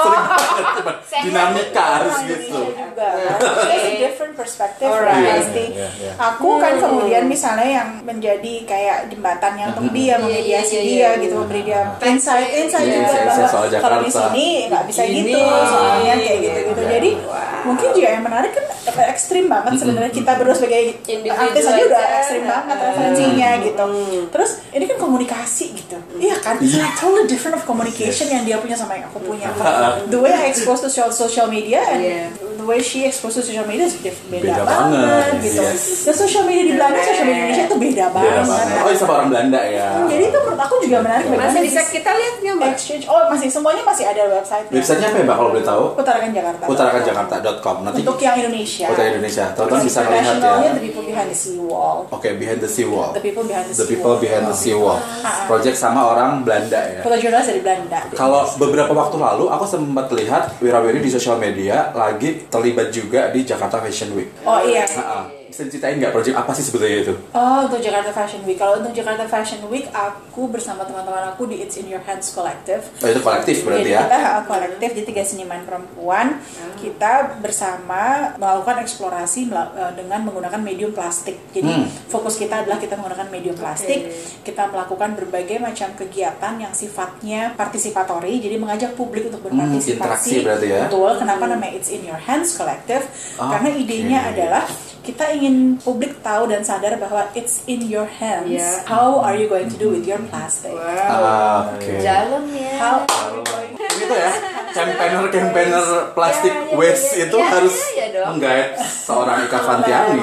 Dinamika harus Orang gitu. Indonesia juga. It's a different perspective, Alright. right? Pasti. Aku kan kemudian misalnya yang menjadi kayak jembatannya untuk dia, memediasi iya, iya, dia iya. gitu, memberi dia insight, insight Iya, juga insight soal bahwa kalau di Jakarta. sini nggak bisa Ini. gitu, soalnya kayak gitu-gitu. Iya. Jadi mungkin juga yang menarik kan ekstrim banget sebenarnya kita berdua sebagai Individu artis aja udah aja. ekstrim banget referensinya gitu. Terus ini kan komunikasi gitu, iya kan? It's like totally different of communication yang dia punya sama yang aku punya. The way I expose to social social media and Yeah. the way she exposed to social media is diff- beda, Beda banget, banget, gitu. yes. Dan social media di Belanda, social media Indonesia itu beda banget. Beda banget. Oh, sama orang Belanda ya. Jadi itu menurut aku juga menarik. Masih bagaimana bisa dis- kita lihat nggak, Mbak? exchange. Oh masih semuanya masih ada website. Websitenya apa ya, Mbak, kalau boleh tahu? Utarakan Jakarta. utarakan jakarta dot com. Nanti Untuk yang Indonesia. Kota Indonesia. Teman-teman bisa melihat Internationalnya ya. The People Behind the Sea Wall. Oke, behind the sea wall. The People Behind the, The Sea people Wall. behind the sea wall. Project sama orang Belanda ya. Fotojurnalis dari Belanda. Kalau beberapa waktu lalu aku sempat lihat Wirawiri di sosial media lagi terlibat juga di Jakarta Fashion Week. Oh iya. Ah, ah. Bisa diceritain nggak project apa sih sebetulnya itu? Oh, untuk Jakarta Fashion Week. Kalau untuk Jakarta Fashion Week, aku bersama teman-teman aku di It's in Your Hands Collective. Oh, itu kolektif berarti Jadi ya? kita uh, kolektif di tiga seniman perempuan. Kita bersama melakukan eksplorasi mela- uh, dengan menggunakan medium plastik. Jadi Hmm. fokus kita adalah kita menggunakan medium plastik. Kita melakukan berbagai macam kegiatan yang sifatnya partisipatori. Jadi mengajak publik untuk berpartisipasi. interaksi berarti ya? Betul. Kenapa namanya It's in Your Hands Collective? Oh, Karena idenya oke. adalah kita ingin publik tahu dan sadar bahwa it's in your hands. Yeah. How are you going to do with your plastic? Ah, Oke. Dalam ya. How are you going to Gitu ya, campaigner-campaigner plastik Ya, ya, waste ya, itu ya, harus ya, ya dong. menggait seorang Ika Fantiani.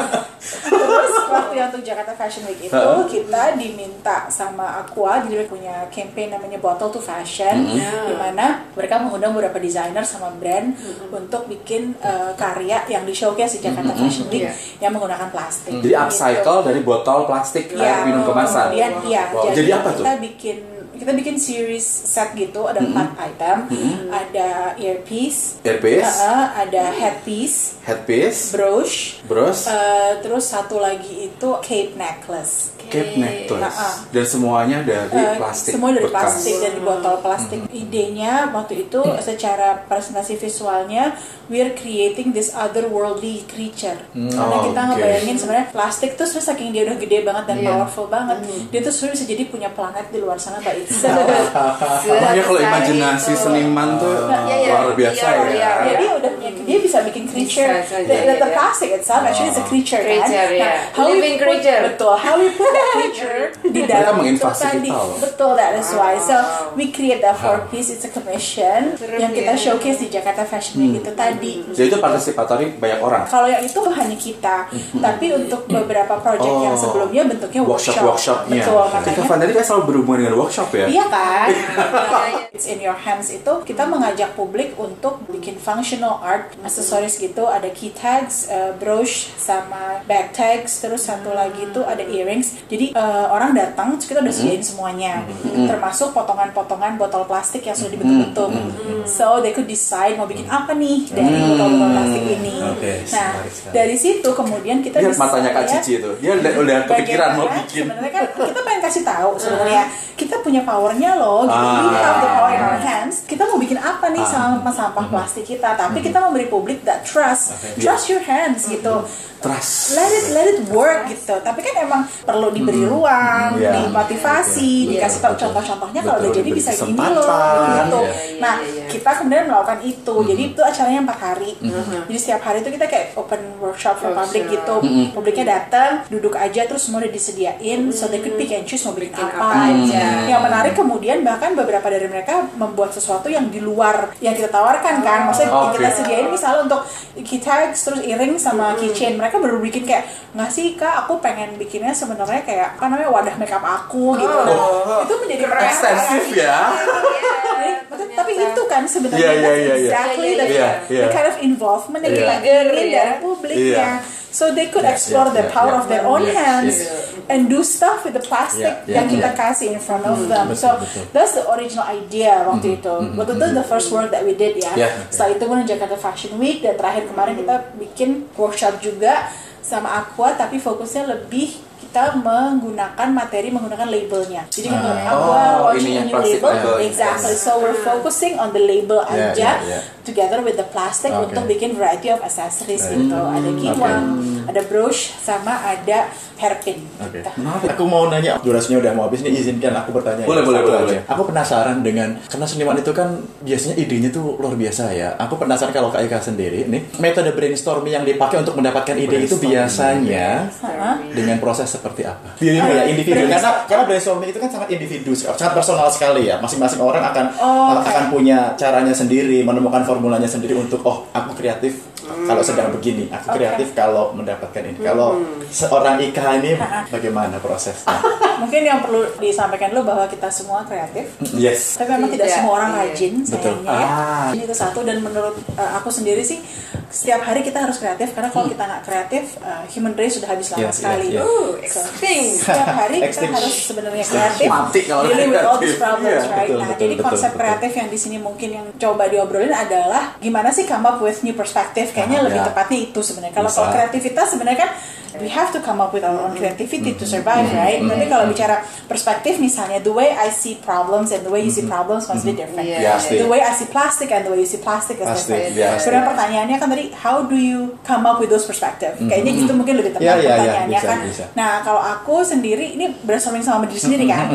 Terus waktu yang untuk Jakarta Fashion Week itu Heeh. kita diminta sama Aqua, jadi mereka punya campaign namanya Bottle to Fashion, Mm-hmm. di mana mereka mengundang beberapa desainer sama brand untuk bikin uh, karya yang di showcase di Jakarta Fashion Week yang menggunakan plastik. Jadi upcycle dari botol plastik Iya. air minum kemasan. Kemudian iya, Wow, jadi, jadi apa tuh? kita bikin kita bikin series set gitu, ada empat item, ada earpiece, Earpiece, uh-uh, ada headpiece, headpiece, brooch, bros, uh, terus satu lagi itu cape necklace. cape necklace, Nah, ah. dan semuanya dari Uh, plastik semua dari bekas. plastik, dari botol plastik. Idenya waktu itu secara presentasi visualnya, we're creating this otherworldly creature. Karena Oh, kita oke. ngebayangin sebenarnya plastik tuh sebenarnya saking dia udah gede banget dan Iya. powerful banget, dia tuh sebenarnya bisa jadi punya planet di luar sana by itself. Makanya kalau imajinasi seniman tuh Iya, iya. luar biasa Iya, ya. iya, Ya, dia udah punya, dia bisa bikin creature. Bisa saja, The, the, the iya. plastic itself actually is a creature, Creature, kan. iya. how we Living put- creature. Betul. How we put that creature di Mereka dalam itu menginvasi tadi. kita loh. Betul, that is why. So we create that four piece. It's a commission Serem yang kita ya. showcase di Jakarta Fashion Week itu tadi. Jadi itu partisipatori banyak orang. Kalau yang itu hanya kita, tapi untuk beberapa project yang Oh. sebelumnya bentuknya workshop. Workshop-workshopnya. Betul, Ika makanya. Fantiani kan selalu berhubungan dengan workshop ya. Iya kan? It's in your hands itu kita mengajak publik untuk bikin functional art, aksesoris gitu, ada key tags, uh, brooch sama bag tags, terus satu lagi itu ada earrings. Jadi uh, orang datang terus kita udah sediain semuanya, termasuk potongan-potongan botol plastik yang sudah dibentuk-bentuk. So they could decide mau bikin apa nih dari botol-botol plastik ini. Oke, Nah, menarik sekali. dari situ kemudian kita Lihat bisa matanya Kak lihat Cici itu. Dia udah, udah kepikiran mau bagaimana bikin. sebenarnya kan kita pengen kasih tahu sebenarnya kita punya powernya loh gitu. Ah. We have the power in our hands. Kita mau bikin apa nih sama sampah plastik kita, tapi kita memberi publik that trust, trust your hands gitu. Trust. Let it let it work gitu. Tapi kan emang perlu diberi ruang, Iya. dimotivasi, Betul. dikasih tahu contoh-contohnya kalau Betul, udah jadi diberi bisa gini loh kesempatan. gitu. Iya. Nah, Iya, iya. kita kemudian melakukan itu. Jadi itu acaranya empat hari. Jadi setiap hari itu kita kayak open workshop for public Workshop. gitu. Publiknya datang, duduk aja terus semua udah disediain, so they could pick and choose mau bikin Bikin apa. apa aja. Yang menarik kemudian bahkan beberapa dari mereka membuat sesuatu yang di luar yang kita tawarkan kan. Maksudnya yang Oke. kita sediain misalnya untuk key tags terus earring sama keychain, mereka baru bikin kayak nggak sih kak, aku pengen bikinnya sebenarnya kayak apa namanya wadah makeup aku gitu. Oh. Itu menjadi Ekstensif ya. Jadi, maksudnya, tapi itu kan sebenarnya Iya, iya, that's iya, iya. exactly Iya, the, iya, iya. the kind of involvement yang Iya. kita ingin Ya. dari publiknya. Iya. So they could Yeah, explore yeah, the yeah, power yeah. of their own Yes, hands yes. and do stuff with the plastic Yeah, yeah, yang kita yeah. kasih in front of them. betul, So betul. that's the original idea waktu itu. Waktu itu the first work that we did ya. Yeah. Setelah itu kemudian Jakarta Fashion Week dan terakhir kemarin kita bikin workshop juga sama Aqua, tapi fokusnya lebih kita menggunakan materi menggunakan labelnya. Jadi kita Ah. Aqua Oh, launching ini a yang new plastik label, label. exactly. So we're focusing on the label Yeah, aja yeah, yeah. together with the plastic Okay. untuk bikin variety of accessories Right. gitu. Ada giwang, ada brooch, sama ada hairpin. Oke. Gitu. Aku mau nanya, durasinya udah mau habis nih, izinkan aku bertanya. Boleh, ya, boleh, satu boleh, aja. boleh. Aku penasaran dengan, karena seniman itu kan biasanya idenya tuh luar biasa ya. Aku penasaran kalau Kak Ika sendiri nih, metode brainstorming yang dipakai untuk mendapatkan ide itu biasanya Hah? dengan proses seperti apa? Dirimu ya, individu. Karena karena brainstorming itu kan sangat individu, sangat personal sekali ya. Masing-masing orang akan Oh, okay. akan punya caranya sendiri, menemukan formulanya sendiri untuk oh, aku kreatif kalau sedang begini, aku Okay. kreatif kalau mendapatkan ini. Kalau seorang Ika ini bagaimana prosesnya? Mungkin yang perlu disampaikan dulu bahwa kita semua kreatif. Yes. Tapi memang tidak Iya, semua orang iya. rajin Betul. sayangnya ya. Ah. Jadi itu satu, dan menurut uh, aku sendiri sih setiap hari kita harus kreatif, karena kalau kita nggak kreatif uh, human race sudah habis lama Iya, sekali. iya, iya. Uh, So, extinct. setiap hari kita Extinct. harus sebenarnya kreatif, Mati kalau dealing with all kreatif. these problems, Iya, right? betul, Nah, betul, jadi betul, konsep betul. kreatif yang di sini mungkin yang coba diobrolin adalah gimana sih come up with new perspective. Kayaknya Ah, lebih ya. tepatnya itu sebenarnya. Kalau Bisa. kalau kreativitas sebenarnya kan we have to come up with our own creativity to survive, right? Tapi kalau bicara perspektif misalnya, the way I see problems and the way you see problems must be different. Yeah. Pasti. The way I see plastic and the way you see plastic is Pasti, different. ya, Sebenarnya pertanyaannya kan tadi, how do you come up with those perspective? Kayaknya gitu mungkin lebih tepat Ya, ya, ya, pertanyaannya bisa, kan. bisa. Nah, kalau aku sendiri ini brainstorming sama diri sendiri kan.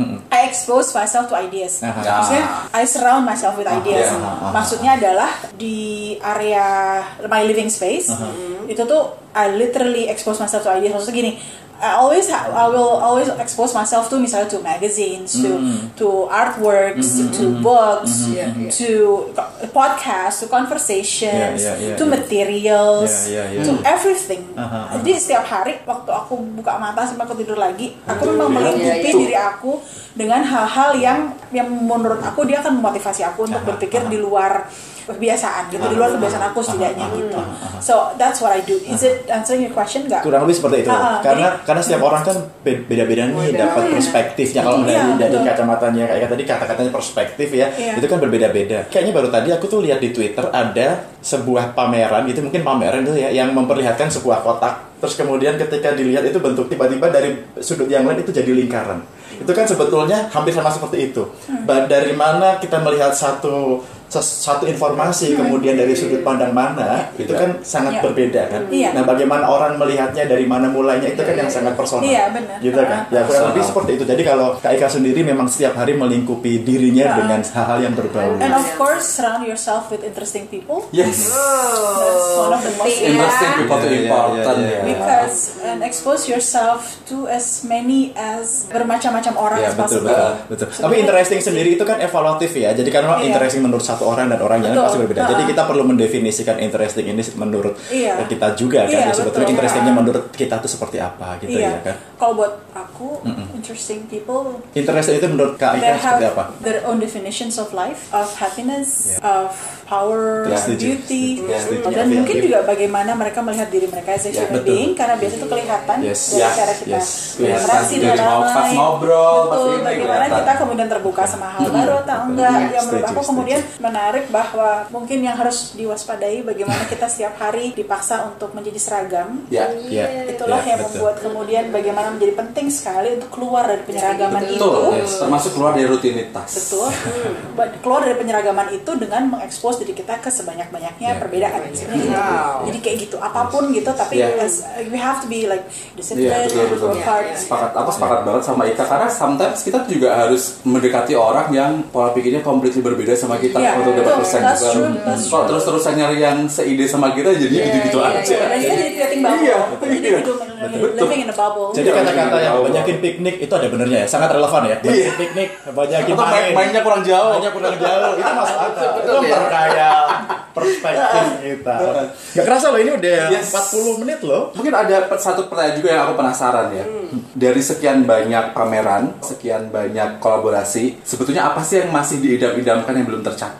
I expose myself to ideas. Aha. Maksudnya I surround myself with ideas. ya, aha, aha. Maksudnya adalah di area my living space itu tuh I literally expose myself to ideas. Maksudnya gini, I always ha- I will always expose myself to misalnya to magazines, to to artworks, to books, Yeah, yeah. to podcasts, to conversations, Yeah, yeah, yeah, to yeah. materials, Yeah, yeah, yeah. to everything. Aha, aha. Jadi setiap hari waktu aku buka mata sampai aku tidur lagi, aku memang Yeah, melingkupi yeah. diri aku dengan hal-hal yang yang menurut aku dia akan memotivasi aku untuk berpikir di luar kebiasaan gitu, di luar kebiasaan aku setidaknya gitu. So that's what I do. Is it answering your question nggak? Kurang lebih seperti itu. Ah, ah, karena karena setiap orang kan be- beda-beda nih Beda. dapat perspektifnya. Kalau dari Iya, dari betul. kacamatanya kayak tadi kata-katanya perspektif ya, Iya. itu kan berbeda-beda. Kayaknya baru tadi aku tuh lihat di Twitter ada sebuah pameran gitu, mungkin pameran itu ya yang memperlihatkan sebuah kotak. Terus kemudian ketika dilihat itu bentuk tiba-tiba dari sudut yang lain itu jadi lingkaran. Itu kan sebetulnya hampir sama seperti itu. Ba- Dari mana kita melihat satu ses- satu informasi kemudian dari sudut pandang mana itu kan sangat Iya. berbeda kan. Iya. Nah, bagaimana orang melihatnya dari mana mulainya itu kan yang sangat personal. Iya, benar. Gitu kan. Ya kurang lebih seperti itu. Jadi kalau Kak Ika sendiri memang setiap hari melingkupi dirinya Iya. dengan hal-hal yang berbau. And of course, surround yourself with interesting people. Yes. That's one of the most Penting, Interesting ya. people to Yeah, yeah, important yeah, ya. yeah. Because and expose yourself to as many as bermacam-macam orang Ya as betul possible. betul, betul. Tapi interesting sendiri itu kan evaluatif ya. Jadi karena Iya. interesting menurut satu orang dan orang yang lain Betul. pasti berbeda. Jadi Ha-ha. kita perlu mendefinisikan interesting ini menurut Iya. kita juga kan. Iya, Ya, sebetulnya betul. interestingnya menurut kita tuh seperti apa gitu Iya. ya kan. Kalau buat aku, interesting people Interesting itu menurut Kak they Ika seperti have apa? their own definitions of life, of happiness, of power, Ya, of setuju. beauty, Ya, setuju. dan Ya, mungkin ya. juga bagaimana mereka melihat diri mereka as a Ya, human betul. being, karena biasanya itu kelihatan Yes. dari Ya, cara kita yes. berinteraksi Dari dengan mau orang pas lain. ngobrol, pas Betul, ini bagaimana kelihatan. kita kemudian terbuka sama hal baru atau enggak. Betul. Yang menurut Setuju, aku kemudian setuju. menarik bahwa mungkin yang harus diwaspadai bagaimana kita setiap hari dipaksa untuk menjadi seragam. Ya. Ya. Itulah Ya, yang betul. membuat kemudian bagaimana menjadi penting sekali untuk keluar dari penyeragaman itu. Betul. Termasuk keluar dari rutinitas. Betul. But keluar dari penyeragaman itu dengan mengekspos diri kita ke sebanyak-banyaknya Ya. perbedaan. Sebenarnya gitu. Wow. Jadi kayak gitu, apapun gitu, tapi Ya. as, we have to be like Iya, disciplined, betul betul. work hard. Sepakat apa sepakat banget sama Ika, karena sometimes kita juga harus mendekati orang yang pola pikirnya completely berbeda sama kita Iya, untuk dapat betul. persen That's juga. true, that's Kalau terus-terusan nyari yang seide sama kita jadi Iya, gitu-gitu iya, aja. Dan kita jadi creating bubble. Iya, Jadi iya. hidup living in a bubble. Jadi Iya, kata-kata yang iya. banyakin piknik itu ada benernya ya, sangat relevan ya. Banyakin piknik, banyakin Atau main, main. mainnya kurang jauh. Banyak kurang jauh, itu masuk akal. Itu Betul, ya. memperkaya perspektif kita. Gak kerasa loh, ini udah Yes. empat puluh menit loh. Mungkin ada pe- satu pertanyaan juga yang aku penasaran ya. Dari sekian banyak pameran, sekian banyak kolaborasi, sebetulnya apa sih yang masih diidam-idamkan yang belum tercapai?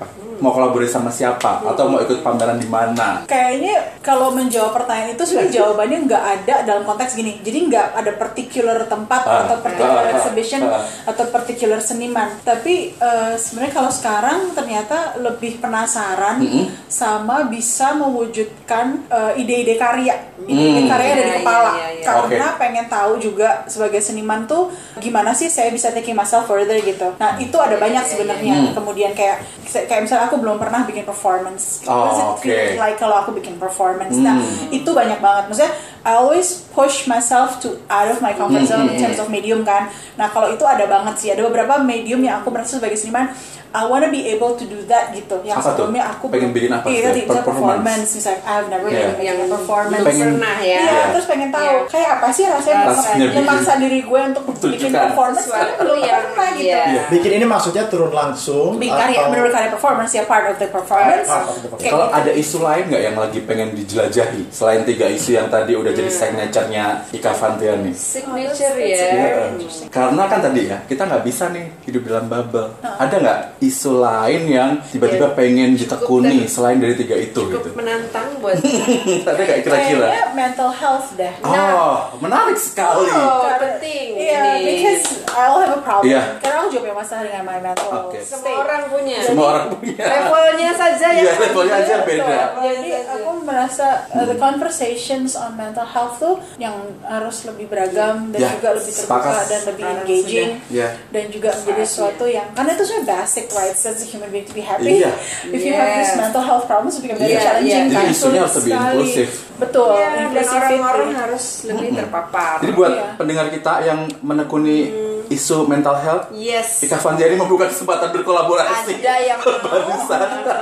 mau kolaborasi sama siapa atau mau ikut pameran di mana? Kayaknya kalau menjawab pertanyaan itu sebenarnya jawabannya nggak ada dalam konteks gini. Jadi nggak ada particular tempat Ah, atau particular ah, exhibition ah. atau particular seniman. Tapi uh, sebenarnya kalau sekarang ternyata lebih penasaran Mm-hmm. sama bisa mewujudkan uh, ide-ide karya, ide-ide Mm. karya dari Iya, kepala. iya, iya, iya. Karena pengen tahu juga sebagai seniman tuh gimana sih saya bisa taking myself further gitu. Nah itu ada banyak sebenarnya. Mm. Kemudian kayak kayak misalnya aku belum pernah bikin performance. Oh, What does it oke. feel like kalau aku bikin performance? Nah Mm. itu banyak banget. Maksudnya I always push myself to out of my comfort zone in terms of medium kan. Nah kalau itu ada banget sih. Ada beberapa medium yang aku merasa sebagai seniman I wanna be able to do that gitu. Yang Apa tuh? sebelumnya aku Pengen bikin apa Iya, tuh? tadi misalnya Performance. performance. Misalnya I've never Yeah. been making Yang a performance. Pengen- pernah ya. Iya, terus pengen tahu Iya. kayak apa sih rasanya Rasanya memaksa, bikin- memaksa diri gue untuk bikin Tunjukkan performance sesuatu karena belum yang- pernah gitu. iya. Iya. Bikin ini maksudnya turun langsung Bikin karya, atau menurut karya performance ya part of the performance. Part of the performance. Kayak Kalau gitu. ada isu lain nggak yang lagi pengen dijelajahi selain tiga isu yang tadi udah jadi signature-nya Ika Vantiani? Signature That's- ya. Iya. Karena kan tadi ya kita nggak bisa nih hidup dalam bubble. Ada nggak isu lain yang tiba-tiba pengen ditekuni ter- selain dari tiga itu Cukup gitu? menantang buat Ada nggak kira-kira? Kayaknya mental health dah. Oh, menarik sekali. Oh, Karena- penting Iya, ini. because I'll have a problem. Iya. Karena aku juga punya masalah dengan my mental Oke. state. Semua orang punya. Semua orang punya. Levelnya saja ya. Iya, levelnya aja beda. Jadi aku merasa uh, the conversations on mental health tuh yang harus lebih beragam dan Ya, juga lebih terbuka sepakat. dan lebih Sekarang engaging Ya. dan juga menjadi sesuatu yang karena itu sebenarnya basic rights as a human being to be happy. Iya. If you have this Yes. mental health problems, it become very Iya, challenging. iya. kan? Jadi isunya Sulit harus lebih sekali. inklusif. Betul. Iya, dan inclusivity. orang-orang harus lebih terpapar. Jadi buat Iya. pendengar kita yang menekuni isu mental health, Yes. Ika Vantiani membuka kesempatan berkolaborasi. Ada yang mau. Barusan.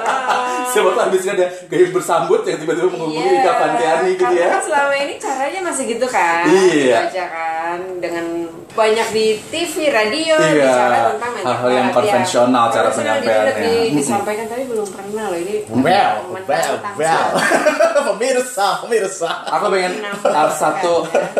Siapa tahu habis ada gaya bersambut yang tiba-tiba menghubungi Ika Vantiani gitu Karena ya. kan selama ini caranya masih gitu kan. Iya. Baca kan dengan banyak di T V, radio Iya. bicara tentang mental Hal-hal yang health. konvensional cara konvensional jadi penyampaiannya. lebih Mm-mm. disampaikan tapi belum pernah loh ini. well, well, Menantang well. sekali. pemirsa, pemirsa. Aku pengen uh, satu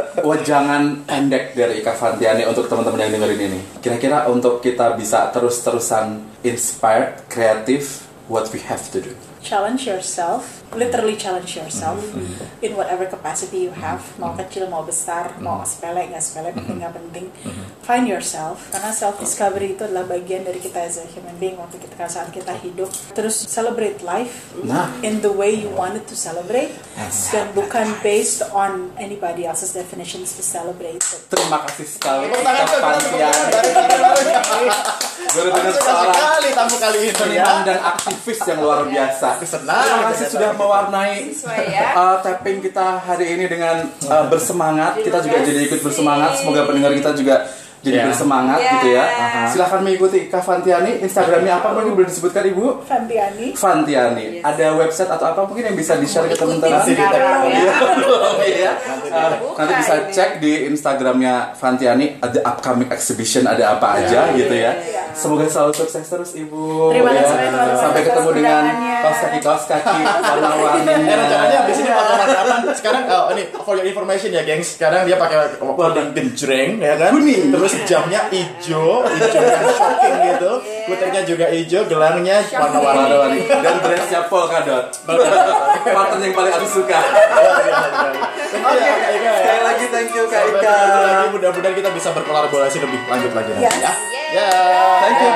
wejangan pendek dari Ika Vantiani untuk teman-teman yang dengerin ini. Kira-kira untuk kita bisa terus-terusan inspired, kreatif, what we have to do. Challenge yourself, literally challenge yourself in whatever capacity you have, mau kecil mau besar, mau sepele nggak sepele, penting nggak penting. Find yourself, karena self discovery itu adalah bagian dari kita as a human being waktu kita saat kita hidup. Terus celebrate life Nah. in the way you wanted to celebrate, dan bukan based on anybody else's definitions to celebrate it. Terima kasih sekali Tepuk Ika tangan, tepuk tangan, tepuk tangan. Vantiani. Dari kiri. Baru dengar Suka seorang sekali tamu kali ini seniman ya. dan aktivis yang luar biasa. Senang. Terima kasih sudah mewarnai Sesuai ya. uh, tapping kita hari ini dengan uh, bersemangat. Kita juga jadi ikut bersemangat. Semoga pendengar kita juga jadi Yeah. bersemangat Yeah. gitu ya. Aha. Silahkan mengikuti Ika Vantiani. Instagramnya apa mungkin boleh disebutkan Ibu? Vantiani. Vantiani. Yes. Ada website atau apa mungkin yang bisa di-share ke Ikutin teman-teman? Nanti di tag. sekarang ya. Iya. Uh, Buka nanti bisa ini. cek di Instagramnya Vantiani, ada upcoming exhibition, ada apa aja Iya, gitu ya. iya. Semoga selalu sukses terus Ibu. Terima ya. kasih teman-teman Sampai atas ketemu dengan undangannya. kaos kaki kaos kaki warna-warni. Eh, rencananya abis ini pakai warna apa? Sekarang oh, ini for your information ya, gengs. Sekarang dia pakai warna genjreng ya kan? Kuning. Terus jamnya hijau, hijau yang shocking gitu. Puternya juga hijau, gelangnya warna-warni. Warna-warni dan dressnya polka dot. Pattern yang paling aku suka. Oke, Sekali lagi thank you Kak Sampai Ika. ketemu lagi, mudah-mudahan kita bisa berkolaborasi lebih lanjut lagi nanti Yes. ya. Yes. Ya. Thank you.